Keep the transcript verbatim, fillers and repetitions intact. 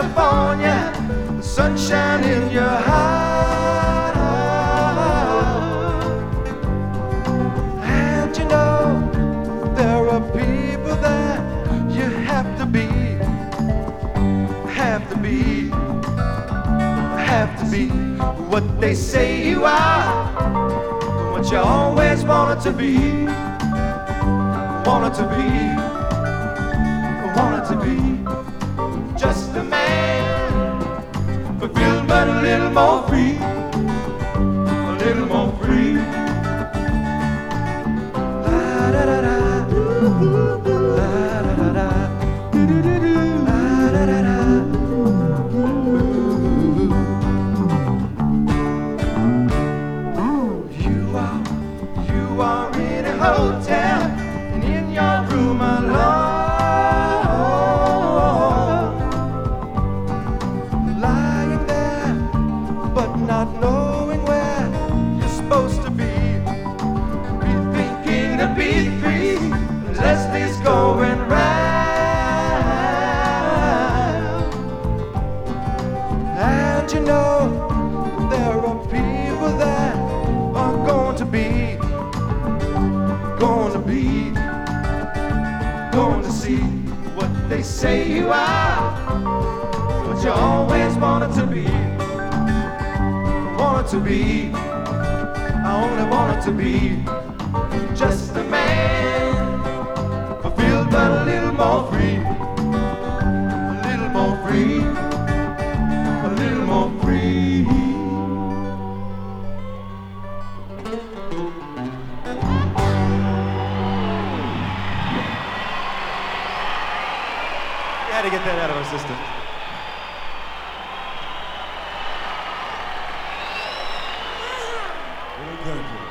California, the sunshine in your heart. And you know, there are people that you have to be, have to be, have to be what they say you are, what you always wanted to be, wanted to be, wanted to be. Just a man, fulfilled but a little more free, a little more free. La da da da, la da da da, la da da da. You are, you are in a hotel and in your room alone. Not knowing where you're supposed to be, be thinking to be free. Leslie's going round, and you know there are people that are going to be, going to be, going to see what they say you are, what you always wanted to be. Wanted to be, I only wanted to be just a man, fulfilled but a little more free, a little more free, a little more free. We had to get that out of our system. Thank you.